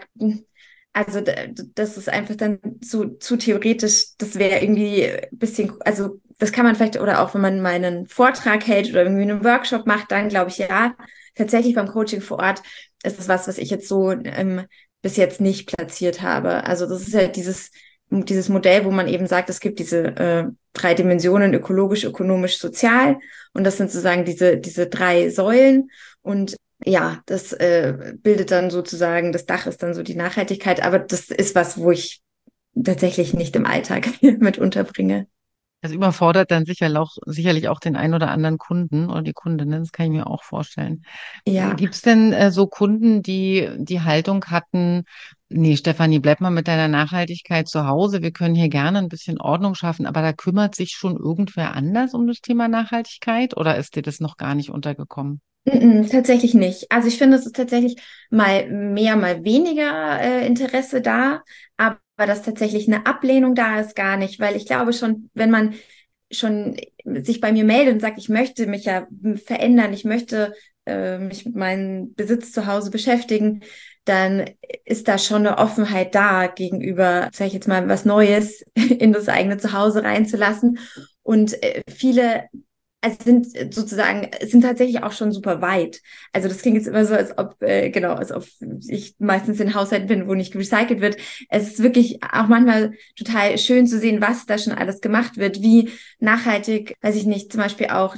also d- d- das ist einfach dann zu, zu theoretisch, das wäre irgendwie ein bisschen, also das kann man vielleicht, oder auch wenn man mal einen Vortrag hält oder irgendwie einen Workshop macht, dann glaube ich, ja, tatsächlich beim Coaching vor Ort ist das was, was ich jetzt so ähm, bis jetzt nicht platziert habe. Also das ist halt dieses dieses Modell, wo man eben sagt, es gibt diese äh, drei Dimensionen, ökologisch, ökonomisch, sozial. Und das sind sozusagen diese, diese drei Säulen. Und ja, das äh, bildet dann sozusagen, das Dach ist dann so die Nachhaltigkeit. Aber das ist was, wo ich tatsächlich nicht im Alltag mit unterbringe. Das überfordert dann sicher auch, sicherlich auch den einen oder anderen Kunden oder die Kundinnen, das kann ich mir auch vorstellen. Ja. Gibt es denn äh, so Kunden, die die Haltung hatten, nee, Stefanie, bleib mal mit deiner Nachhaltigkeit zu Hause, wir können hier gerne ein bisschen Ordnung schaffen, aber da kümmert sich schon irgendwer anders um das Thema Nachhaltigkeit oder ist dir das noch gar nicht untergekommen? Mm-mm, tatsächlich nicht. Also ich finde, es ist tatsächlich mal mehr, mal weniger äh, Interesse da, aber dass tatsächlich eine Ablehnung da ist, gar nicht, weil ich glaube schon, wenn man schon sich bei mir meldet und sagt, ich möchte mich ja verändern, ich möchte äh, mich mit meinem Besitz zu Hause beschäftigen, dann ist da schon eine Offenheit da gegenüber, sage ich jetzt mal, was Neues in das eigene Zuhause reinzulassen. Und äh, viele also sind sozusagen, sind tatsächlich auch schon super weit. Also das klingt jetzt immer so, als ob, äh, genau, als ob ich meistens in Haushalten bin, wo nicht recycelt wird. Es ist wirklich auch manchmal total schön zu sehen, was da schon alles gemacht wird, wie nachhaltig, weiß ich nicht, zum Beispiel auch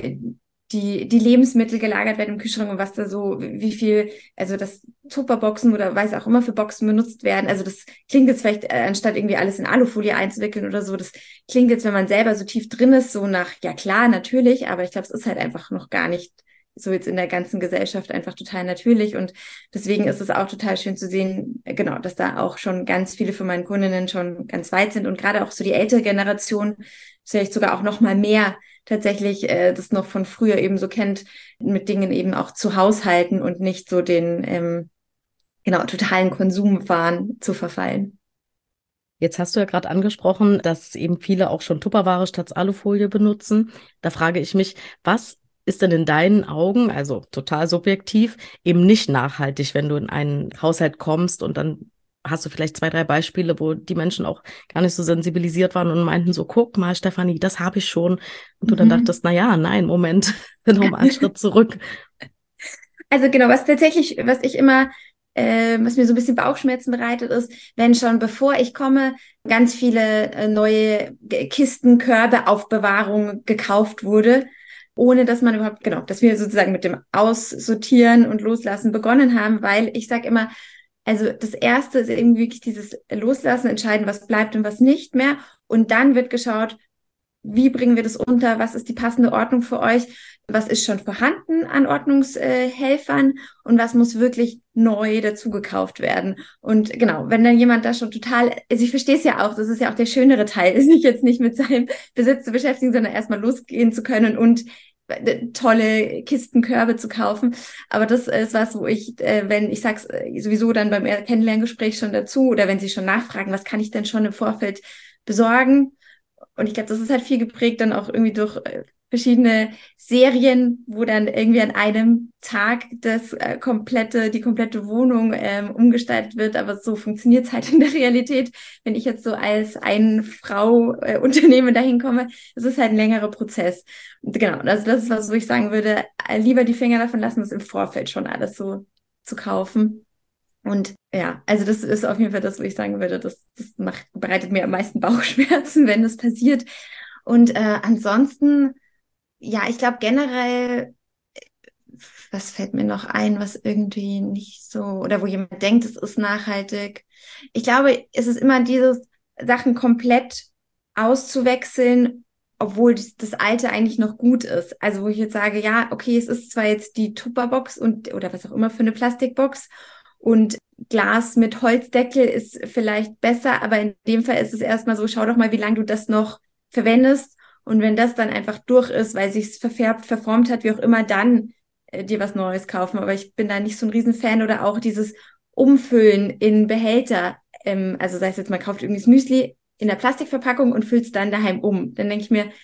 die, die Lebensmittel gelagert werden im Kühlschrank und was da so, wie viel, also das Tupperboxen oder weiß auch immer für Boxen benutzt werden. Also das klingt jetzt vielleicht, äh, anstatt irgendwie alles in Alufolie einzuwickeln oder so, das klingt jetzt, wenn man selber so tief drin ist, so nach, ja klar, natürlich, aber ich glaube, es ist halt einfach noch gar nicht so jetzt in der ganzen Gesellschaft einfach total natürlich und deswegen ist es auch total schön zu sehen, genau, dass da auch schon ganz viele von meinen Kundinnen schon ganz weit sind und gerade auch so die ältere Generation vielleicht sogar auch noch mal mehr tatsächlich äh, das noch von früher eben so kennt, mit Dingen eben auch zu haushalten und nicht so den ähm, genau totalen Konsumwahn zu verfallen. Jetzt hast du ja gerade angesprochen, dass eben viele auch schon Tupperware statt Alufolie benutzen. Da frage ich mich, was ist denn in deinen Augen, also total subjektiv, eben nicht nachhaltig, wenn du in einen Haushalt kommst und dann hast du vielleicht zwei, drei Beispiele, wo die Menschen auch gar nicht so sensibilisiert waren und meinten so, guck mal, Stefanie, das habe ich schon. Und du dann Mhm. dachtest, na ja, nein, Moment, noch mal einen Schritt zurück. Also genau, was tatsächlich, was ich immer, äh, was mir so ein bisschen Bauchschmerzen bereitet, ist, wenn schon bevor ich komme, ganz viele äh, neue Kisten, Körbe, Aufbewahrung gekauft wurde, ohne dass man überhaupt, genau, dass wir sozusagen mit dem Aussortieren und Loslassen begonnen haben, weil ich sage immer, also das Erste ist irgendwie wirklich dieses Loslassen, entscheiden, was bleibt und was nicht mehr. Und dann wird geschaut, wie bringen wir das unter? Was ist die passende Ordnung für euch? Was ist schon vorhanden an Ordnungshelfern? Und was muss wirklich neu dazu gekauft werden? Und genau, wenn dann jemand da schon total, also ich verstehe es ja auch, das ist ja auch der schönere Teil, sich jetzt nicht mit seinem Besitz zu beschäftigen, sondern erstmal losgehen zu können und tolle Kistenkörbe zu kaufen. Aber das ist was, wo ich, äh, wenn ich sag's äh, sowieso dann beim Kennenlerngespräch schon dazu oder wenn sie schon nachfragen, was kann ich denn schon im Vorfeld besorgen? Und ich glaube, das ist halt viel geprägt dann auch irgendwie durch äh, verschiedene Serien, wo dann irgendwie an einem Tag das äh, komplette, die komplette Wohnung ähm, umgestaltet wird. Aber so funktioniert es halt in der Realität. Wenn ich jetzt so als Ein-Frau-Unternehmen äh, dahin komme, das ist halt ein längerer Prozess. Und genau, also das ist was, wo ich sagen würde, äh, lieber die Finger davon lassen, das im Vorfeld schon alles so zu kaufen. Und ja, also das ist auf jeden Fall das, wo ich sagen würde, das, das macht, bereitet mir am meisten Bauchschmerzen, wenn das passiert. Und äh, ansonsten, ja, ich glaube generell, was fällt mir noch ein, was irgendwie nicht so, oder wo jemand denkt, es ist nachhaltig. Ich glaube, es ist immer dieses, Sachen komplett auszuwechseln, obwohl das, das Alte eigentlich noch gut ist. Also wo ich jetzt sage, ja, okay, es ist zwar jetzt die Tupperbox und oder was auch immer für eine Plastikbox und Glas mit Holzdeckel ist vielleicht besser, aber in dem Fall ist es erstmal so, schau doch mal, wie lange du das noch verwendest. Und wenn das dann einfach durch ist, weil sich's verfärbt, verformt hat, wie auch immer, dann äh, dir was Neues kaufen. Aber ich bin da nicht so ein Riesenfan oder auch dieses Umfüllen in Behälter. Ähm, also sei es jetzt, man kauft irgendwie das Müsli in der Plastikverpackung und füllt es dann daheim um. Dann denke ich mir,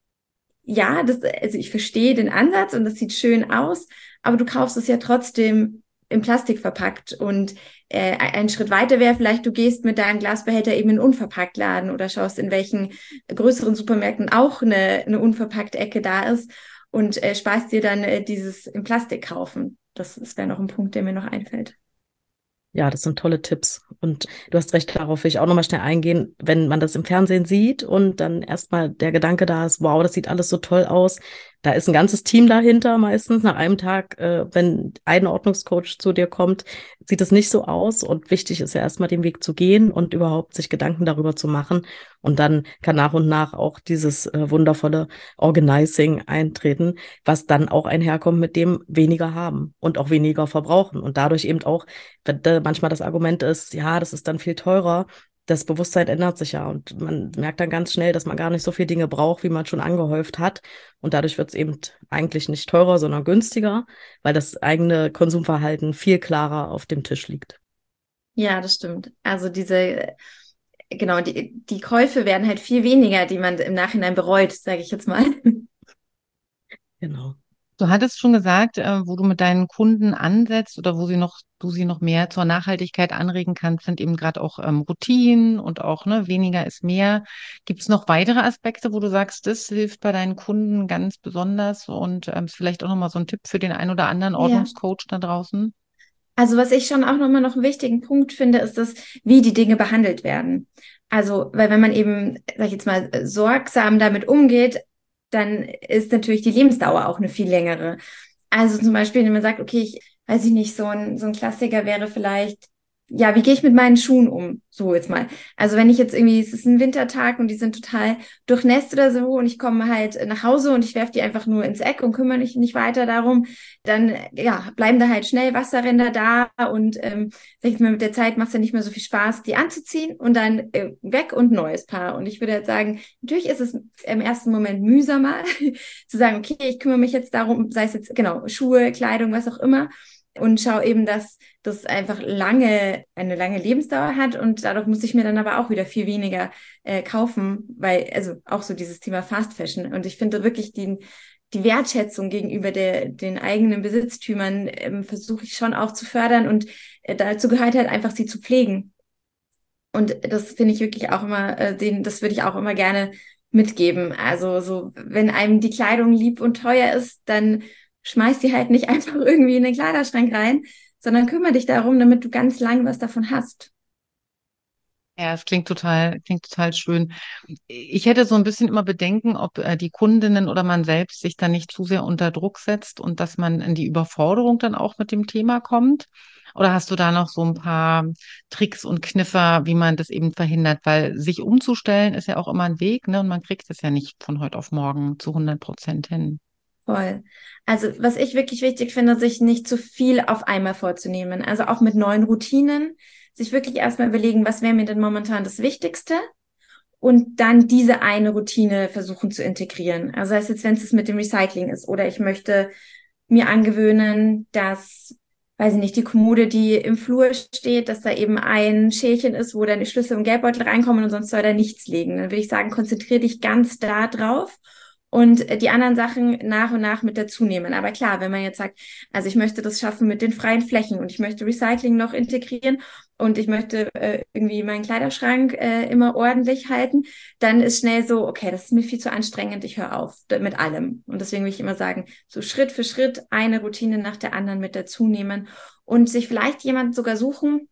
ja, das, also ich verstehe den Ansatz und das sieht schön aus, aber du kaufst es ja trotzdem in Plastik verpackt. Und äh, ein Schritt weiter wäre vielleicht, du gehst mit deinem Glasbehälter eben in einen Unverpacktladen oder schaust, in welchen größeren Supermärkten auch eine, eine Unverpackt-Ecke da ist und äh, sparst dir dann äh, dieses in Plastik kaufen. Das, das wäre noch ein Punkt, der mir noch einfällt. Ja, das sind tolle Tipps. Und du hast recht, darauf will ich auch nochmal schnell eingehen. Wenn man das im Fernsehen sieht und dann erstmal der Gedanke da ist, wow, das sieht alles so toll aus. Da ist ein ganzes Team dahinter meistens. Nach einem Tag, äh, wenn ein Ordnungscoach zu dir kommt, sieht es nicht so aus. Und wichtig ist ja erstmal den Weg zu gehen und überhaupt sich Gedanken darüber zu machen. Und dann kann nach und nach auch dieses äh, wundervolle Organizing eintreten, was dann auch einherkommt mit dem weniger haben und auch weniger verbrauchen. Und dadurch eben auch, wenn äh, manchmal das Argument ist, ja, das ist dann viel teurer. Das Bewusstsein ändert sich ja und man merkt dann ganz schnell, dass man gar nicht so viele Dinge braucht, wie man schon angehäuft hat. Und dadurch wird es eben eigentlich nicht teurer, sondern günstiger, weil das eigene Konsumverhalten viel klarer auf dem Tisch liegt. Ja, das stimmt. Also diese, genau, die, die Käufe werden halt viel weniger, die man im Nachhinein bereut, sage ich jetzt mal. Genau. Du hattest schon gesagt, äh, wo du mit deinen Kunden ansetzt oder wo sie noch, du sie noch mehr zur Nachhaltigkeit anregen kannst, sind eben gerade auch ähm, Routinen und auch ne, weniger ist mehr. Gibt es noch weitere Aspekte, wo du sagst, das hilft bei deinen Kunden ganz besonders und ähm, ist vielleicht auch nochmal so ein Tipp für den einen oder anderen Ordnungscoach da draußen? Also was ich schon auch nochmal noch einen wichtigen Punkt finde, ist das, wie die Dinge behandelt werden. Also, weil wenn man eben, sag ich jetzt mal, sorgsam damit umgeht, dann ist natürlich die Lebensdauer auch eine viel längere. Also zum Beispiel, wenn man sagt, okay, ich weiß ich nicht, so ein, so ein Klassiker wäre vielleicht, ja, wie gehe ich mit meinen Schuhen um? So jetzt mal. Also wenn ich jetzt irgendwie, es ist ein Wintertag und die sind total durchnässt oder so und ich komme halt nach Hause und ich werfe die einfach nur ins Eck und kümmere mich nicht weiter darum, dann ja, bleiben da halt schnell Wasserränder da und ähm, sag ich mal, mit der Zeit macht es ja nicht mehr so viel Spaß, die anzuziehen und dann äh, weg und neues Paar. Und ich würde jetzt sagen, natürlich ist es im ersten Moment mühsamer zu sagen, okay, ich kümmere mich jetzt darum, sei es jetzt genau Schuhe, Kleidung, was auch immer. Und schau eben, dass das einfach lange, eine lange Lebensdauer hat und dadurch muss ich mir dann aber auch wieder viel weniger äh, kaufen, weil, also auch so dieses Thema Fast Fashion und ich finde wirklich die, die Wertschätzung gegenüber der, den eigenen Besitztümern ähm, versuche ich schon auch zu fördern und äh, dazu gehört halt einfach, sie zu pflegen. Und das finde ich wirklich auch immer, äh, den, das würde ich auch immer gerne mitgeben. Also so, wenn einem die Kleidung lieb und teuer ist, dann schmeiß die halt nicht einfach irgendwie in den Kleiderschrank rein, sondern kümmere dich darum, damit du ganz lang was davon hast. Ja, es klingt total, klingt total schön. Ich hätte so ein bisschen immer Bedenken, ob äh, die Kundinnen oder man selbst sich da nicht zu sehr unter Druck setzt und dass man in die Überforderung dann auch mit dem Thema kommt. Oder hast du da noch so ein paar Tricks und Kniffer, wie man das eben verhindert? Weil sich umzustellen ist ja auch immer ein Weg, ne? Und man kriegt es ja nicht von heute auf morgen zu hundert Prozent hin. Voll. Also was ich wirklich wichtig finde, sich nicht zu viel auf einmal vorzunehmen. Also auch mit neuen Routinen, sich wirklich erstmal überlegen, was wäre mir denn momentan das Wichtigste und dann diese eine Routine versuchen zu integrieren. Also sei es jetzt, wenn es mit dem Recycling ist oder ich möchte mir angewöhnen, dass, weiß ich nicht, die Kommode, die im Flur steht, dass da eben ein Schälchen ist, wo dann die Schlüssel und Geldbeutel reinkommen und sonst soll da nichts liegen. Dann würde ich sagen, konzentriere dich ganz da drauf und die anderen Sachen nach und nach mit dazu nehmen. Aber klar, wenn man jetzt sagt, also ich möchte das schaffen mit den freien Flächen und ich möchte Recycling noch integrieren und ich möchte äh, irgendwie meinen Kleiderschrank äh, immer ordentlich halten, dann ist schnell so, okay, das ist mir viel zu anstrengend, ich höre auf mit allem. Und deswegen will ich immer sagen, so Schritt für Schritt eine Routine nach der anderen mit dazu nehmen und sich vielleicht jemand sogar suchen,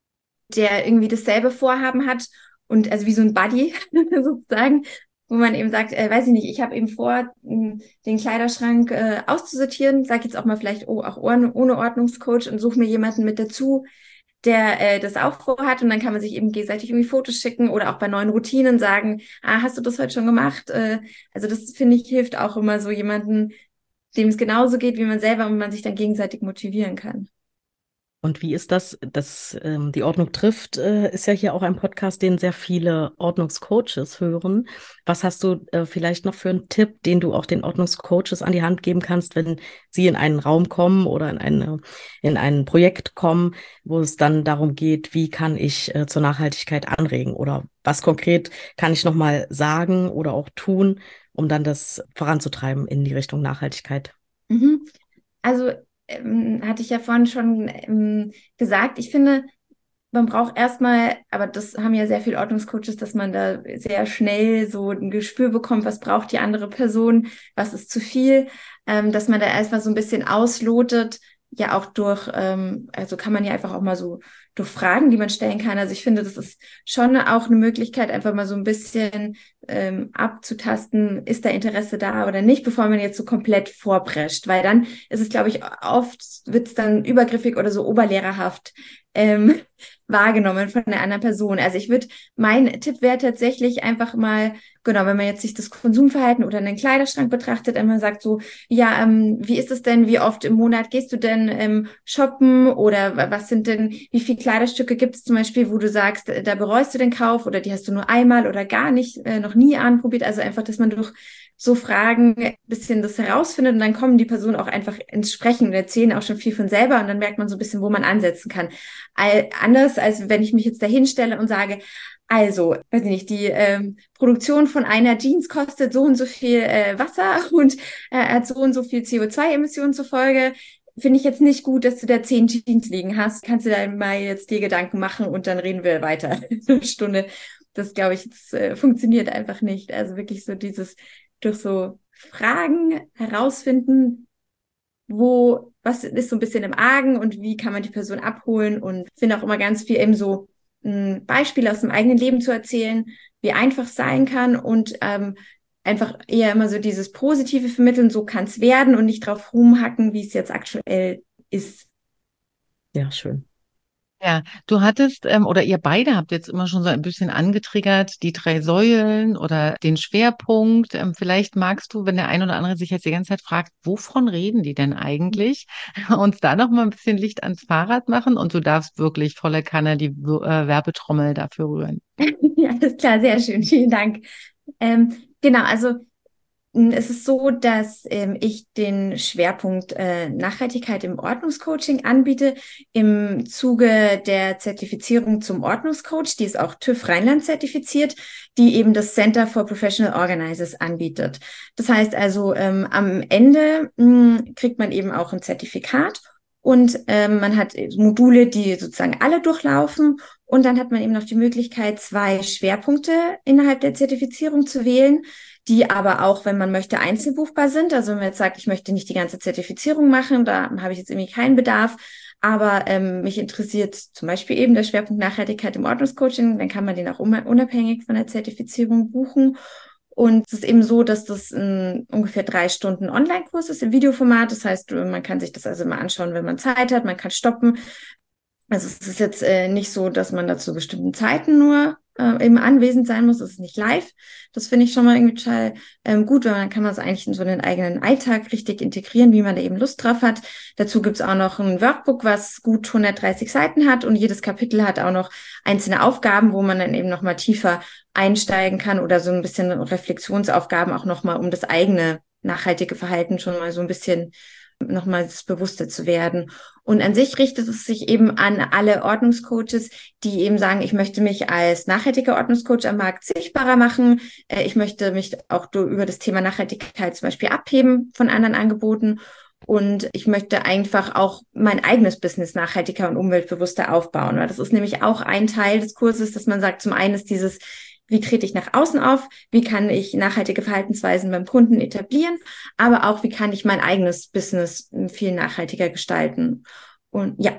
der irgendwie dasselbe Vorhaben hat und also wie so ein Buddy sozusagen, wo man eben sagt, äh, weiß ich nicht, ich habe eben vor, mh, den Kleiderschrank äh, auszusortieren, sag jetzt auch mal vielleicht oh, auch ohne, ohne Ordnungscoach und suche mir jemanden mit dazu, der äh, das auch vorhat und dann kann man sich eben gegenseitig irgendwie Fotos schicken oder auch bei neuen Routinen sagen, ah, hast du das heute schon gemacht? Äh, also das, finde ich, hilft auch immer so jemanden, dem es genauso geht wie man selber und man sich dann gegenseitig motivieren kann. Und wie ist das? Das ähm, die Ordnung trifft, äh, ist ja hier auch ein Podcast, den sehr viele Ordnungscoaches hören. Was hast du äh, vielleicht noch für einen Tipp, den du auch den Ordnungscoaches an die Hand geben kannst, wenn sie in einen Raum kommen oder in eine, in ein Projekt kommen, wo es dann darum geht, wie kann ich äh, zur Nachhaltigkeit anregen oder was konkret kann ich nochmal sagen oder auch tun, um dann das voranzutreiben in die Richtung Nachhaltigkeit? Mhm. Also ähm, hatte ich ja vorhin schon ähm, gesagt, ich finde, man braucht erstmal, aber das haben ja sehr viele Ordnungscoaches, dass man da sehr schnell so ein Gespür bekommt, was braucht die andere Person, was ist zu viel, ähm, dass man da erstmal so ein bisschen auslotet, ja auch durch, ähm, also kann man ja einfach auch mal so durch Fragen, die man stellen kann. Also ich finde, das ist schon auch eine Möglichkeit, einfach mal so ein bisschen ähm, abzutasten, ist da Interesse da oder nicht, bevor man jetzt so komplett vorprescht, weil dann ist es, glaube ich, oft wird es dann übergriffig oder so oberlehrerhaft ähm, wahrgenommen von einer anderen Person. Also ich würde, mein Tipp wäre tatsächlich einfach mal, genau, wenn man jetzt sich das Konsumverhalten oder einen Kleiderschrank betrachtet, einmal sagt so, ja, ähm, wie ist es denn, wie oft im Monat gehst du denn ähm, shoppen oder was sind denn, wie viele Kleiderstücke gibt es zum Beispiel, wo du sagst, da bereust du den Kauf oder die hast du nur einmal oder gar nicht, äh, noch nie anprobiert. Also einfach, dass man durch so Fragen ein bisschen das herausfindet und dann kommen die Personen auch einfach ins Sprechen und erzählen auch schon viel von selber und dann merkt man so ein bisschen, wo man ansetzen kann. All, anders als wenn ich mich jetzt da hinstelle und sage, also, weiß ich nicht, die ähm, Produktion von einer Jeans kostet so und so viel äh, Wasser und äh, hat so und so viel C O zwei Emissionen zur Folge. Finde ich jetzt nicht gut, dass du da zehn Jeans liegen hast. Kannst du da mal jetzt dir Gedanken machen und dann reden wir weiter eine Stunde. Das, glaube ich, das äh, funktioniert einfach nicht. Also wirklich so dieses durch so Fragen herausfinden, wo, was ist so ein bisschen im Argen und wie kann man die Person abholen und finde auch immer ganz viel eben so ein Beispiel aus dem eigenen Leben zu erzählen, wie einfach es sein kann und ähm, einfach eher immer so dieses Positive vermitteln, so kann es werden und nicht drauf rumhacken, wie es jetzt aktuell ist. Ja, schön. Ja, du hattest, ähm, oder ihr beide habt jetzt immer schon so ein bisschen angetriggert, die drei Säulen oder den Schwerpunkt. Ähm, vielleicht magst du, wenn der ein oder andere sich jetzt die ganze Zeit fragt, wovon reden die denn eigentlich, uns da noch mal ein bisschen Licht ans Fahrrad machen und du darfst wirklich volle Kanne die äh, Werbetrommel dafür rühren. Ja, alles klar, sehr schön, vielen Dank. Ähm, genau, also es ist so, dass ähm, ich den Schwerpunkt äh, Nachhaltigkeit im Ordnungscoaching anbiete im Zuge der Zertifizierung zum Ordnungscoach. Die ist auch TÜV Rheinland zertifiziert, die eben das Center for Professional Organizers anbietet. Das heißt also, ähm, am Ende mh, kriegt man eben auch ein Zertifikat und ähm, man hat Module, die sozusagen alle durchlaufen. Und dann hat man eben noch die Möglichkeit, zwei Schwerpunkte innerhalb der Zertifizierung zu wählen, die aber auch, wenn man möchte, einzeln buchbar sind. Also wenn man jetzt sagt, ich möchte nicht die ganze Zertifizierung machen, da habe ich jetzt irgendwie keinen Bedarf, aber ähm, mich interessiert zum Beispiel eben der Schwerpunkt Nachhaltigkeit im Ordnungscoaching, dann kann man den auch unabhängig von der Zertifizierung buchen. Und es ist eben so, dass das ein ungefähr drei Stunden Online-Kurs ist im Videoformat. Das heißt, man kann sich das also mal anschauen, wenn man Zeit hat, man kann stoppen. Also es ist jetzt äh, nicht so, dass man da zu bestimmten Zeiten nur äh, eben anwesend sein muss. Es ist nicht live. Das finde ich schon mal irgendwie total ähm, gut, weil dann kann man es eigentlich in so einen eigenen Alltag richtig integrieren, wie man da eben Lust drauf hat. Dazu gibt es auch noch ein Workbook, was gut hundertdreißig Seiten hat und jedes Kapitel hat auch noch einzelne Aufgaben, wo man dann eben nochmal tiefer einsteigen kann oder so ein bisschen Reflexionsaufgaben auch nochmal, um das eigene nachhaltige Verhalten schon mal so ein bisschen nochmal bewusster zu werden. Und an sich richtet es sich eben an alle Ordnungscoaches, die eben sagen, ich möchte mich als nachhaltiger Ordnungscoach am Markt sichtbarer machen. Ich möchte mich auch über das Thema Nachhaltigkeit zum Beispiel abheben von anderen Angeboten. Und ich möchte einfach auch mein eigenes Business nachhaltiger und umweltbewusster aufbauen. Weil das ist nämlich auch ein Teil des Kurses, dass man sagt, zum einen ist dieses, wie trete ich nach außen auf? Wie kann ich nachhaltige Verhaltensweisen beim Kunden etablieren? Aber auch, wie kann ich mein eigenes Business viel nachhaltiger gestalten? Und ja.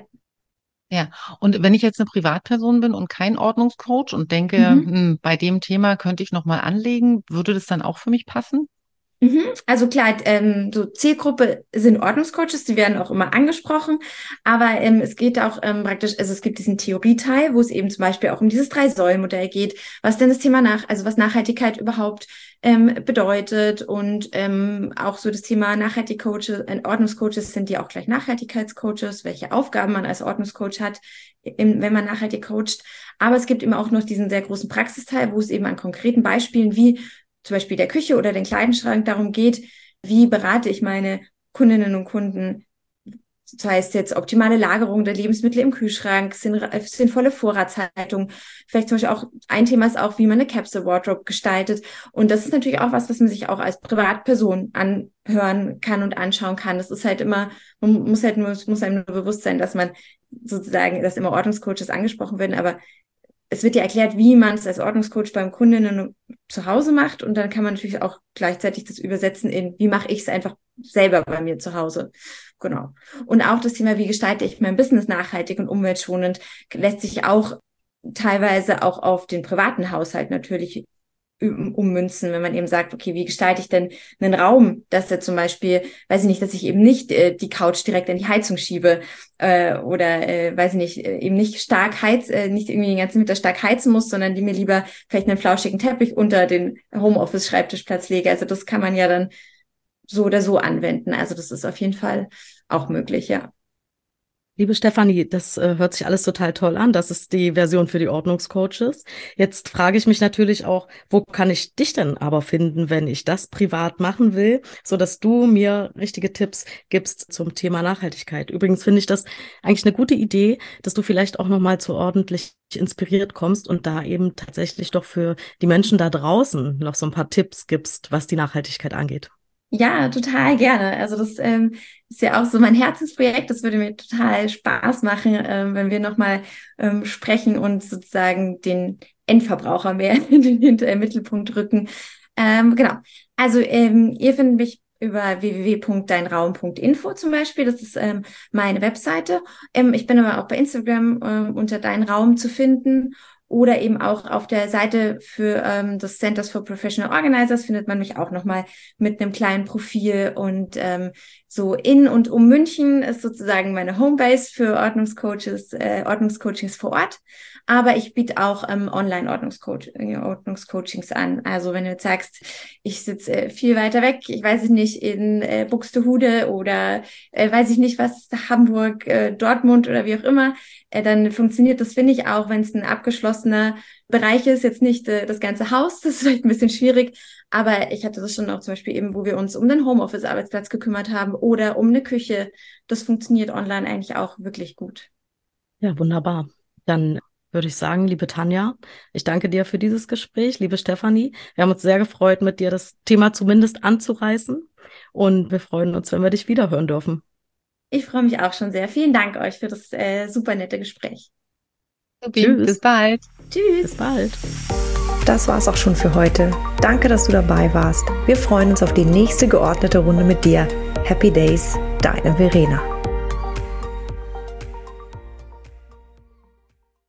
Ja, und wenn ich jetzt eine Privatperson bin und kein Ordnungscoach und denke, Mhm. hm, bei dem Thema könnte ich nochmal anlegen, würde das dann auch für mich passen? Mhm. Also klar, ähm, so Zielgruppe sind Ordnungscoaches, die werden auch immer angesprochen, aber ähm, es geht auch ähm, praktisch, also es gibt diesen Theorieteil, wo es eben zum Beispiel auch um dieses Drei-Säulen-Modell geht, was denn das Thema nach, also was Nachhaltigkeit überhaupt ähm, bedeutet und ähm, auch so das Thema Nachhaltig-Coaches, äh, Ordnungscoaches sind die auch gleich Nachhaltigkeitscoaches, welche Aufgaben man als Ordnungscoach hat, im, wenn man nachhaltig coacht. Aber es gibt eben auch noch diesen sehr großen Praxisteil, wo es eben an konkreten Beispielen wie zum Beispiel der Küche oder den Kleiderschrank darum geht, wie berate ich meine Kundinnen und Kunden, das heißt jetzt optimale Lagerung der Lebensmittel im Kühlschrank, sinnvolle Vorratshaltung. Vielleicht zum Beispiel auch ein Thema ist auch, wie man eine Capsule Wardrobe gestaltet. Und das ist natürlich auch was, was man sich auch als Privatperson anhören kann und anschauen kann. Das ist halt immer, man muss halt nur, muss einem nur bewusst sein, dass man sozusagen, dass immer Ordnungscoaches angesprochen werden, aber es wird ja erklärt, wie man es als Ordnungscoach beim Kundinnen zu Hause macht. Und dann kann man natürlich auch gleichzeitig das übersetzen in, wie mache ich es einfach selber bei mir zu Hause. Genau. Und auch das Thema, wie gestalte ich mein Business nachhaltig und umweltschonend, lässt sich auch teilweise auch auf den privaten Haushalt natürlich ummünzen, wenn man eben sagt, okay, wie gestalte ich denn einen Raum, dass er zum Beispiel, weiß ich nicht, dass ich eben nicht äh, die Couch direkt in die Heizung schiebe äh, oder, äh, weiß ich nicht, äh, eben nicht stark heiz, äh, nicht irgendwie den ganzen Winter stark heizen muss, sondern die mir lieber vielleicht einen flauschigen Teppich unter den Homeoffice-Schreibtischplatz lege. Also das kann man ja dann so oder so anwenden. Also das ist auf jeden Fall auch möglich, ja. Liebe Stefanie, das äh, hört sich alles total toll an. Das ist die Version für die Ordnungscoaches. Jetzt frage ich mich natürlich auch, wo kann ich dich denn aber finden, wenn ich das privat machen will, so dass du mir richtige Tipps gibst zum Thema Nachhaltigkeit. Übrigens finde ich das eigentlich eine gute Idee, dass du vielleicht auch nochmal zu ordentlich inspiriert kommst und da eben tatsächlich doch für die Menschen da draußen noch so ein paar Tipps gibst, was die Nachhaltigkeit angeht. Ja, total gerne. Also das ähm, ist ja auch so mein Herzensprojekt. Das würde mir total Spaß machen, ähm, wenn wir nochmal ähm, sprechen und sozusagen den Endverbraucher mehr in den äh, Mittelpunkt rücken. Ähm, genau. Also ähm, ihr findet mich über w w w punkt dein raum punkt info zum Beispiel. Das ist ähm, meine Webseite. Ähm, ich bin aber auch bei Instagram ähm, unter Dein Raum zu finden. Oder eben auch auf der Seite für ähm, das Centers for Professional Organizers findet man mich auch nochmal mit einem kleinen Profil. Und ähm, so in und um München ist sozusagen meine Homebase für Ordnungscoaches, äh, Ordnungscoachings vor Ort. Aber ich biete auch ähm, Online-Ordnungscoach, Ordnungscoachings an. Also wenn du jetzt sagst, ich sitze äh, viel weiter weg, ich weiß nicht, in äh, Buxtehude oder äh, weiß ich nicht was, Hamburg, äh, Dortmund oder wie auch immer, äh, dann funktioniert das, finde ich, auch, wenn es ein abgeschlossener Bereich ist, jetzt nicht äh, das ganze Haus, das ist vielleicht ein bisschen schwierig, aber ich hatte das schon auch zum Beispiel eben, wo wir uns um den Homeoffice-Arbeitsplatz gekümmert haben oder um eine Küche. Das funktioniert online eigentlich auch wirklich gut. Ja, wunderbar. Dann würde ich sagen, liebe Tanja, ich danke dir für dieses Gespräch, liebe Stefanie. Wir haben uns sehr gefreut, mit dir das Thema zumindest anzureißen und wir freuen uns, wenn wir dich wiederhören dürfen. Ich freue mich auch schon sehr. Vielen Dank euch für das äh, super nette Gespräch. Okay, tschüss. Bis bald. Tschüss. Bis bald. Das war's auch schon für heute. Danke, dass du dabei warst. Wir freuen uns auf die nächste geordnete Runde mit dir. Happy Days, deine Verena.